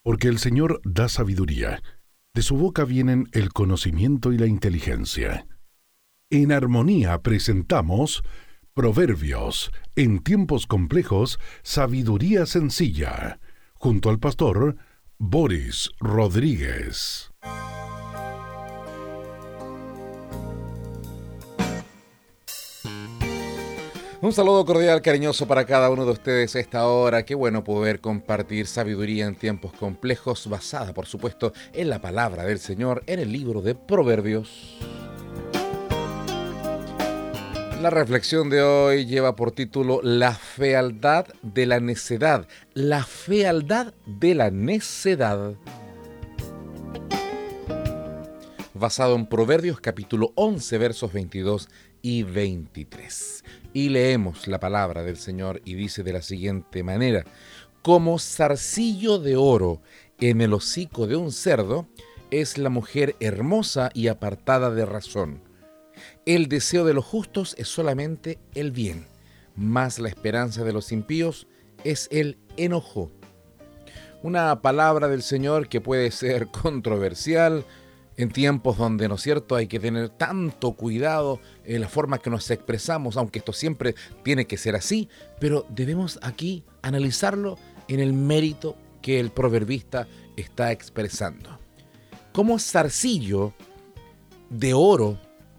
Porque el Señor da sabiduría. De su boca vienen el conocimiento y la inteligencia. En armonía presentamos Proverbios, en tiempos complejos, sabiduría sencilla, junto al pastor Boris Rodríguez. Un saludo cordial, cariñoso para cada uno de ustedes a esta hora. Qué bueno poder compartir sabiduría en tiempos complejos, basada, por supuesto, en la palabra del Señor, en el libro de Proverbios. La reflexión de hoy lleva por título La fealdad de la necedad. La fealdad de la necedad. Basado en Proverbios capítulo 11, versos 22 y 23. Y leemos la palabra del Señor y dice de la siguiente manera: como zarcillo de oro en el hocico de un cerdo es la mujer hermosa y apartada de razón. El deseo de los justos es solamente el bien, mas la esperanza de los impíos es el enojo. Una palabra del Señor que puede ser controversial en tiempos donde, ¿no es cierto?, hay que tener tanto cuidado en la forma que nos expresamos, aunque esto siempre tiene que ser así, pero debemos aquí analizarlo en el mérito que el proverbista está expresando. Como zarcillo de oro,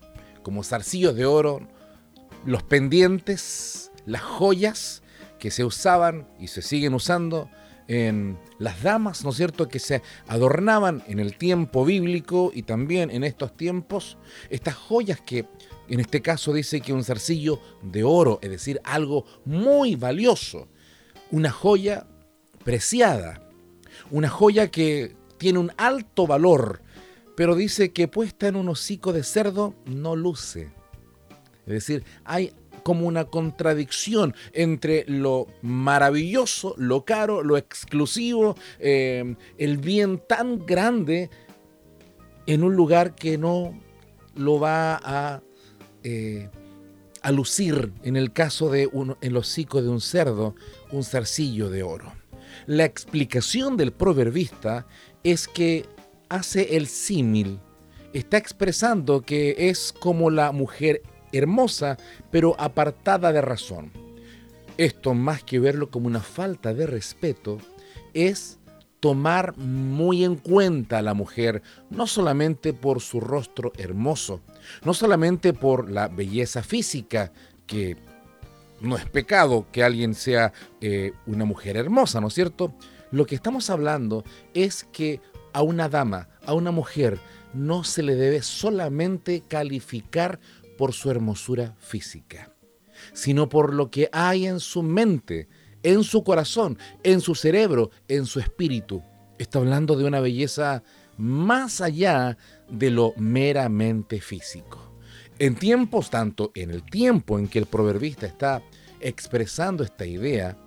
los pendientes, las joyas que se usaban y se siguen usando en las damas, ¿no es cierto?, que se adornaban en el tiempo bíblico y también en estos tiempos, estas joyas que en este caso dice que un zarcillo de oro, es decir, algo muy valioso, una joya preciada, una joya que tiene un alto valor, pero dice que puesta en un hocico de cerdo no luce. Es decir, hay como una contradicción entre lo maravilloso, lo caro, lo exclusivo, el bien tan grande en un lugar que no lo va a lucir, en el caso de el hocico de un cerdo, un zarcillo de oro. La explicación del proverbista es que hace el símil, está expresando que es como la mujer hermosa, pero apartada de razón. Esto, más que verlo como una falta de respeto, es tomar muy en cuenta a la mujer, no solamente por su rostro hermoso, no solamente por la belleza física, que no es pecado que alguien sea una mujer hermosa, ¿no es cierto? Lo que estamos hablando es que a una dama, a una mujer, no se le debe solamente calificar por su hermosura física, sino por lo que hay en su mente, en su corazón, en su cerebro, en su espíritu. Está hablando de una belleza más allá de lo meramente físico. En tiempos, tanto en el tiempo en que el proverbista está expresando esta idea,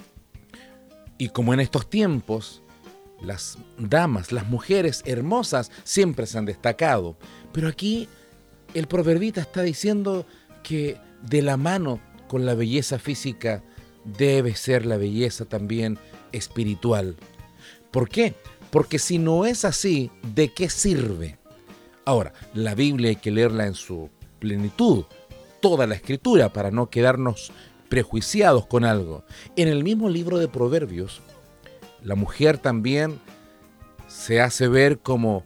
y como en estos tiempos, las damas, las mujeres hermosas siempre se han destacado, pero aquí el proverbista está diciendo que de la mano con la belleza física debe ser la belleza también espiritual. ¿Por qué? Porque si no es así, ¿de qué sirve? Ahora, la Biblia hay que leerla en su plenitud, toda la Escritura, para no quedarnos prejuiciados con algo. En el mismo libro de Proverbios, la mujer también se hace ver como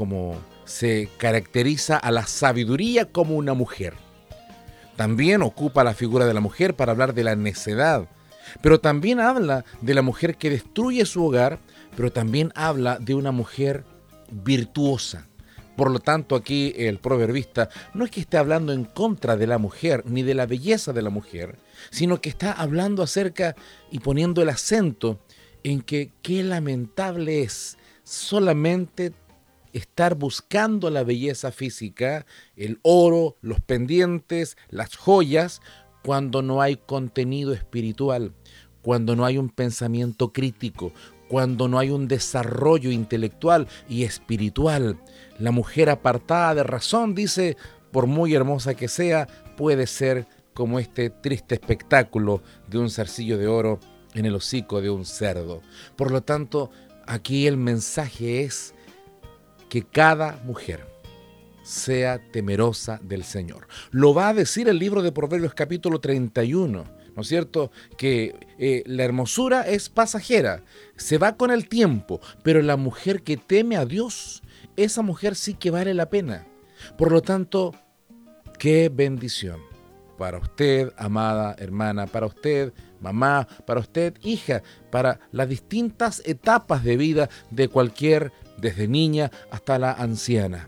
se caracteriza a la sabiduría como una mujer. También ocupa la figura de la mujer para hablar de la necedad, pero también habla de la mujer que destruye su hogar, pero también habla de una mujer virtuosa. Por lo tanto, aquí el proverbista no es que esté hablando en contra de la mujer ni de la belleza de la mujer, sino que está hablando acerca y poniendo el acento en que qué lamentable es solamente estar buscando la belleza física, el oro, los pendientes, las joyas, cuando no hay contenido espiritual, cuando no hay un pensamiento crítico, cuando no hay un desarrollo intelectual y espiritual. La mujer apartada de razón, dice, por muy hermosa que sea, puede ser como este triste espectáculo de un zarcillo de oro en el hocico de un cerdo. Por lo tanto, Aquí el mensaje es que cada mujer sea temerosa del Señor. Lo va a decir el libro de Proverbios capítulo 31, ¿no es cierto? Que la hermosura es pasajera, se va con el tiempo, pero la mujer que teme a Dios, esa mujer sí que vale la pena. Por lo tanto, qué bendición para usted, amada hermana, para usted, mamá, para usted, hija, para las distintas etapas de vida de cualquier, desde niña hasta la anciana.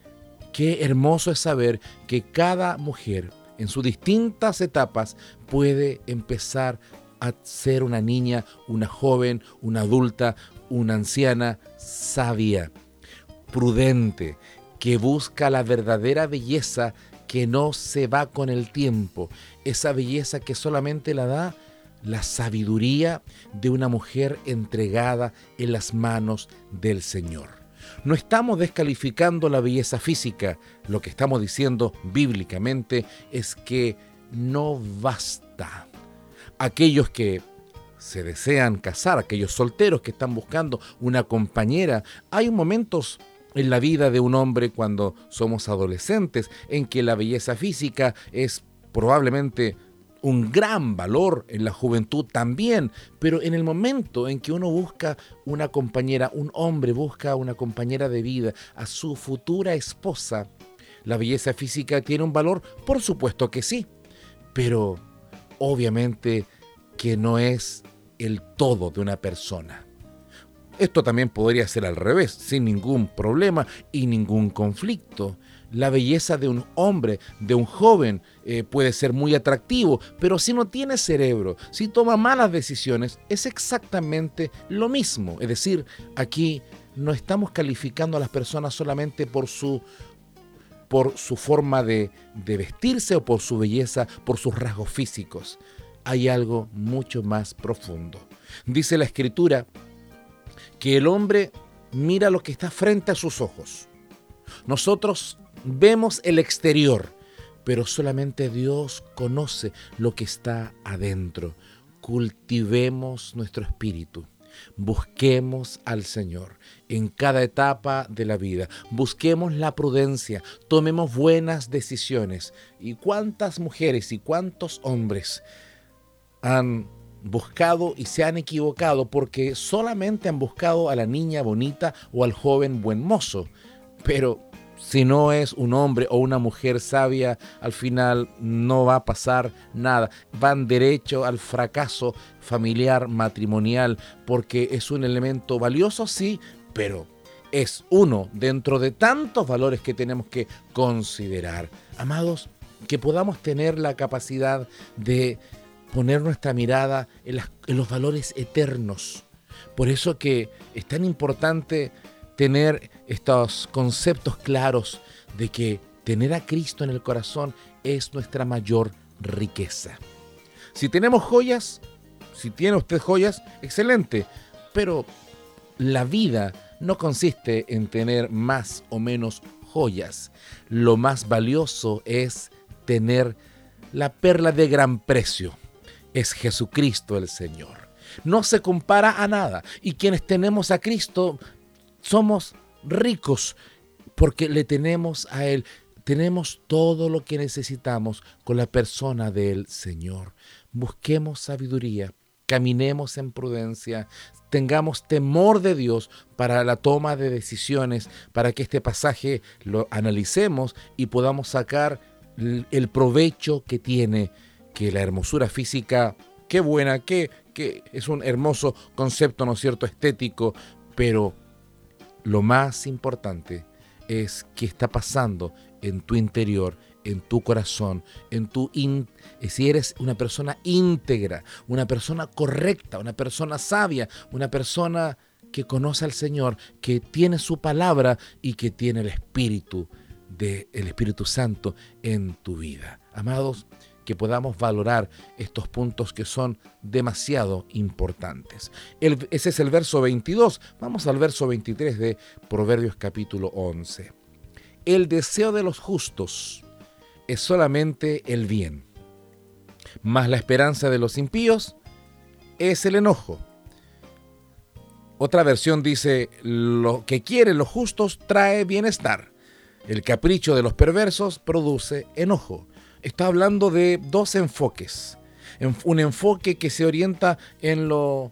Qué hermoso es saber que cada mujer en sus distintas etapas puede empezar a ser una niña, una joven, una adulta, una anciana sabia, prudente, que busca la verdadera belleza que no se va con el tiempo, esa belleza que solamente la da la sabiduría de una mujer entregada en las manos del Señor. No estamos descalificando la belleza física, lo que estamos diciendo bíblicamente es que no basta. Aquellos que se desean casar, aquellos solteros que están buscando una compañera, hay momentos en la vida de un hombre cuando somos adolescentes en que la belleza física es probablemente un gran valor, en la juventud también, pero en el momento en que uno busca una compañera, un hombre busca una compañera de vida, a su futura esposa, ¿la belleza física tiene un valor? Por supuesto que sí, pero obviamente que no es el todo de una persona. Esto también podría ser al revés, sin ningún problema y ningún conflicto. La belleza de un hombre, de un joven, puede ser muy atractivo, pero si no tiene cerebro, si toma malas decisiones, es exactamente lo mismo. Es decir, aquí no estamos calificando a las personas solamente por su forma de vestirse o por su belleza, por sus rasgos físicos. Hay algo mucho más profundo. Dice la Escritura que el hombre mira lo que está frente a sus ojos. Nosotros vemos el exterior, pero solamente Dios conoce lo que está adentro. Cultivemos nuestro espíritu. Busquemos al Señor en cada etapa de la vida. Busquemos la prudencia. Tomemos buenas decisiones. ¿Y cuántas mujeres y cuántos hombres han buscado y se han equivocado porque solamente han buscado a la niña bonita o al joven buen mozo? Pero si no es un hombre o una mujer sabia, al final no va a pasar nada. Van derecho al fracaso familiar, matrimonial, porque es un elemento valioso, sí, pero es uno dentro de tantos valores que tenemos que considerar. Amados, que podamos tener la capacidad de poner nuestra mirada en los valores eternos. Por eso que es tan importante tener estos conceptos claros de que tener a Cristo en el corazón es nuestra mayor riqueza. Si tenemos joyas, si tiene usted joyas, excelente, pero la vida no consiste en tener más o menos joyas. Lo más valioso es tener la perla de gran precio. Es Jesucristo el Señor. No se compara a nada. Y quienes tenemos a Cristo somos ricos porque le tenemos a Él. Tenemos todo lo que necesitamos con la persona del Señor. Busquemos sabiduría, caminemos en prudencia, tengamos temor de Dios para la toma de decisiones, para que este pasaje lo analicemos y podamos sacar el provecho que tiene, que la hermosura física, qué buena, que es un hermoso concepto, ¿no es cierto?, estético, pero lo más importante es qué está pasando en tu interior, en tu corazón, si eres una persona íntegra, una persona correcta, una persona sabia, una persona que conoce al Señor, que tiene su palabra y que tiene el Espíritu Santo en tu vida. Amados, que podamos valorar estos puntos que son demasiado importantes. Ese es el verso 22. Vamos al verso 23 de Proverbios capítulo 11. El deseo de los justos es solamente el bien, mas la esperanza de los impíos es el enojo. Otra versión dice, lo que quieren los justos trae bienestar. El capricho de los perversos produce enojo. Está hablando de dos enfoques. Un enfoque que se orienta en lo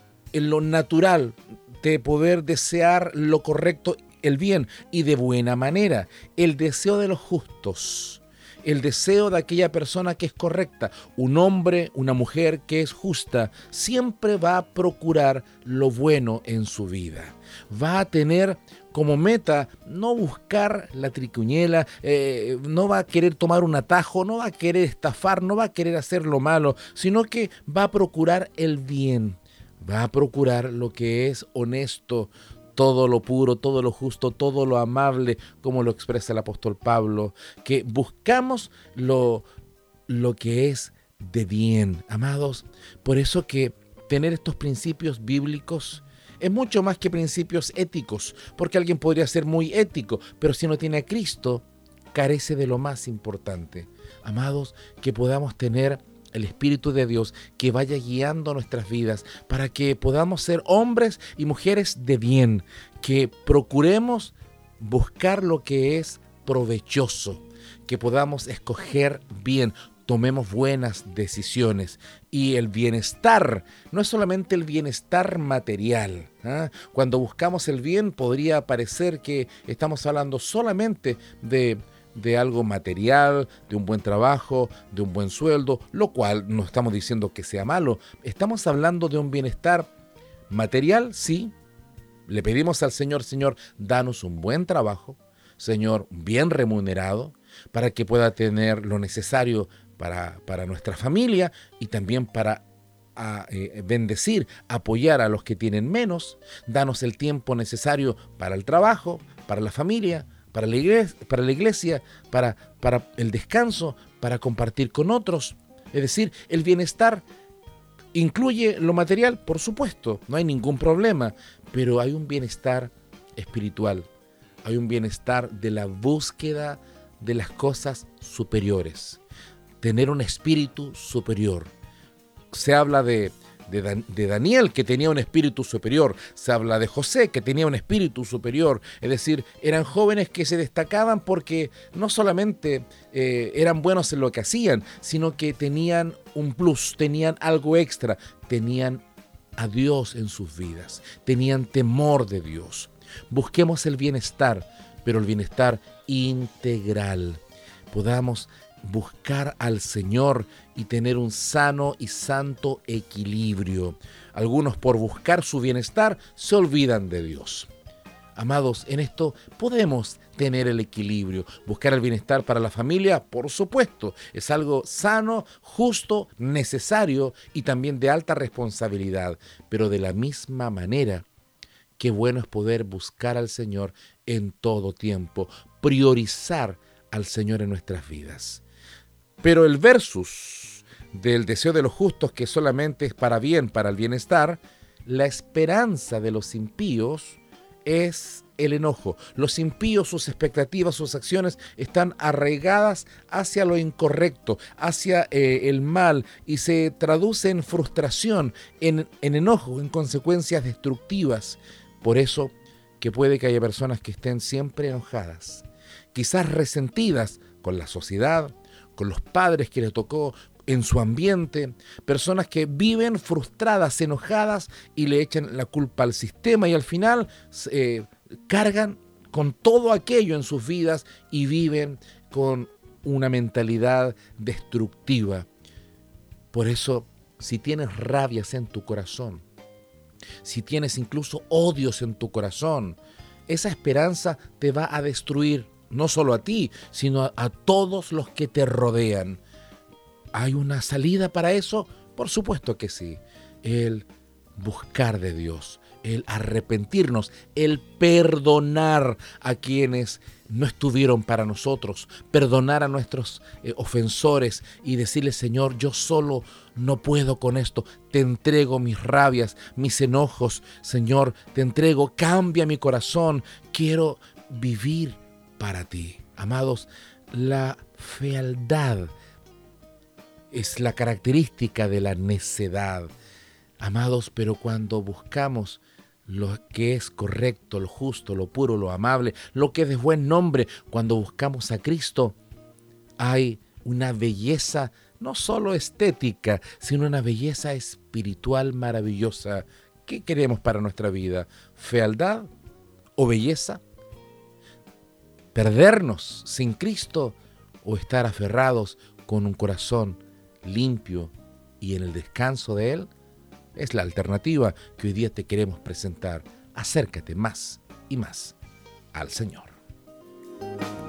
natural, de poder desear lo correcto, el bien, y de buena manera. El deseo de los justos, el deseo de aquella persona que es correcta. Un hombre, una mujer que es justa, siempre va a procurar lo bueno en su vida. Va a tener como meta no buscar la triquiñuela, no va a querer tomar un atajo, no va a querer estafar, no va a querer hacer lo malo, sino que va a procurar el bien, va a procurar lo que es honesto, todo lo puro, todo lo justo, todo lo amable, como lo expresa el apóstol Pablo, que buscamos lo que es de bien, amados. Por eso que tener estos principios bíblicos es mucho más que principios éticos, porque alguien podría ser muy ético, pero si no tiene a Cristo, carece de lo más importante. Amados, que podamos tener el Espíritu de Dios que vaya guiando nuestras vidas para que podamos ser hombres y mujeres de bien, que procuremos buscar lo que es provechoso, que podamos escoger bien, tomemos buenas decisiones. Y el bienestar no es solamente el bienestar material, ¿eh? Cuando buscamos el bien podría parecer que estamos hablando solamente de algo material, de un buen trabajo, de un buen sueldo, lo cual no estamos diciendo que sea malo. Estamos hablando de un bienestar material, sí. Le pedimos al Señor, Señor, danos un buen trabajo, Señor, bien remunerado, para que pueda tener lo necesario para nuestra familia y también para bendecir, apoyar a los que tienen menos. Danos el tiempo necesario para el trabajo, para la familia, para la iglesia, para el descanso, para compartir con otros. Es decir, el bienestar incluye lo material, por supuesto, no hay ningún problema, pero hay un bienestar espiritual, hay un bienestar de la búsqueda de las cosas superiores, tener un espíritu superior. Se habla de Daniel, que tenía un espíritu superior. Se habla de José, que tenía un espíritu superior. Es decir, eran jóvenes que se destacaban porque no solamente eran buenos en lo que hacían, sino que tenían un plus, tenían algo extra, tenían a Dios en sus vidas, tenían temor de Dios. Busquemos el bienestar, pero el bienestar integral. Podamos buscar al Señor y tener un sano y santo equilibrio. Algunos, por buscar su bienestar, se olvidan de Dios. Amados, en esto podemos tener el equilibrio. Buscar el bienestar para la familia, por supuesto, es algo sano, justo, necesario y también de alta responsabilidad. Pero de la misma manera, qué bueno es poder buscar al Señor en todo tiempo, priorizar al Señor en nuestras vidas. Pero el versus del deseo de los justos, que solamente es para bien, para el bienestar, la esperanza de los impíos es el enojo. Los impíos, sus expectativas, sus acciones están arraigadas hacia lo incorrecto, hacia el mal, y se traduce en frustración, en enojo, en consecuencias destructivas. Por eso que puede que haya personas que estén siempre enojadas, quizás resentidas con la sociedad, con los padres que les tocó, en su ambiente, personas que viven frustradas, enojadas y le echan la culpa al sistema y al final cargan con todo aquello en sus vidas y viven con una mentalidad destructiva. Por eso, si tienes rabias en tu corazón, si tienes incluso odios en tu corazón, esa esperanza te va a destruir, no solo a ti, sino a todos los que te rodean. ¿Hay una salida para eso? Por supuesto que sí. El buscar de Dios, el arrepentirnos, el perdonar a quienes no estuvieron para nosotros, perdonar a nuestros ofensores y decirle: Señor, yo solo no puedo con esto, te entrego mis rabias, mis enojos, Señor, te entrego, cambia mi corazón, quiero vivir para ti. Amados, la fealdad es la característica de la necedad. Amados, pero cuando buscamos lo que es correcto, lo justo, lo puro, lo amable, lo que es de buen nombre. Cuando buscamos a Cristo, hay una belleza no solo estética, sino una belleza espiritual maravillosa. ¿Qué queremos para nuestra vida? ¿Fealdad o belleza? ¿Perdernos sin Cristo o estar aferrados con un corazón limpio y en el descanso de Él? Es la alternativa que hoy día te queremos presentar. Acércate más y más al Señor.